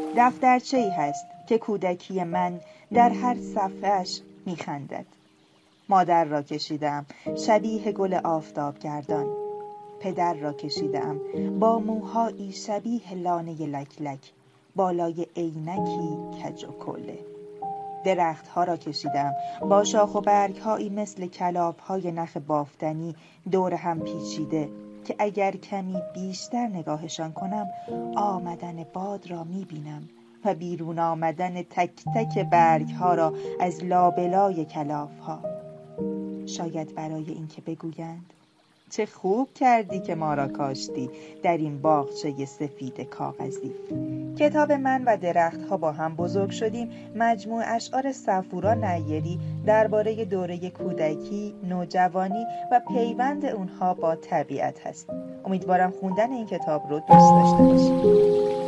دفترچه‌ای هست که کودکی من در هر صفحه‌اش می‌خندد. مادر را کشیدم شبیه گل آفتابگردان. پدر را کشیدم با موهایی شبیه لانه لک لک، بالای عینکی کج و کوله. درخت‌ها را کشیدم با شاخ و برگ‌هایی مثل کلاغ‌های نخ بافتنی دور هم پیچیده که اگر کمی بیشتر نگاهشان کنم آمدن باد را می‌بینم و بیرون آمدن تک تک برگ‌ها را از لابلای کلاف‌ها. شاید برای اینکه بگویند چه خوب کردی که ما را کاشتی در این باغچه سفید کاغذی. کتاب من و درخت‌ها با هم بزرگ شدیم مجموع اشعار صفورا نیری درباره دوره کودکی، نوجوانی و پیوند اونها با طبیعت هست. امیدوارم خوندن این کتاب رو دوست داشته باشید.